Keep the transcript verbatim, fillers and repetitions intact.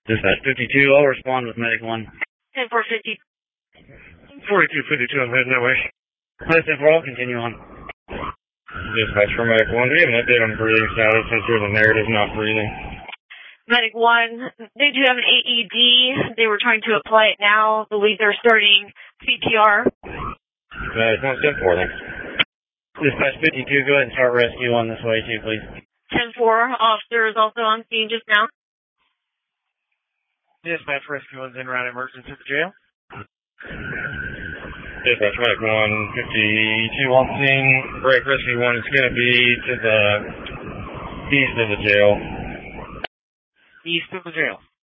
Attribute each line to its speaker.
Speaker 1: Dispatch fifty-two, I'll respond with medic one.
Speaker 2: ten four fifty.
Speaker 3: forty-two fifty-two, I'm heading that way.
Speaker 1: ten four, I'll continue on.
Speaker 3: Dispatch for medic one, do you have an update on breathing status since you're the narrative not breathing?
Speaker 2: Medic one, they do have an A E D. They were trying to apply it now. I believe they're starting C P R.
Speaker 3: Medic one, ten four, thanks.
Speaker 1: Dispatch fifty-two, go ahead and start rescue on this way too, please.
Speaker 2: ten four, officer is also on scene just now.
Speaker 4: Dispatch rescue one's in route emergency to the jail.
Speaker 3: Dispatch medic one, fifty-two on scene. Break rescue one is going to be to the east of the jail.
Speaker 4: East of the jail.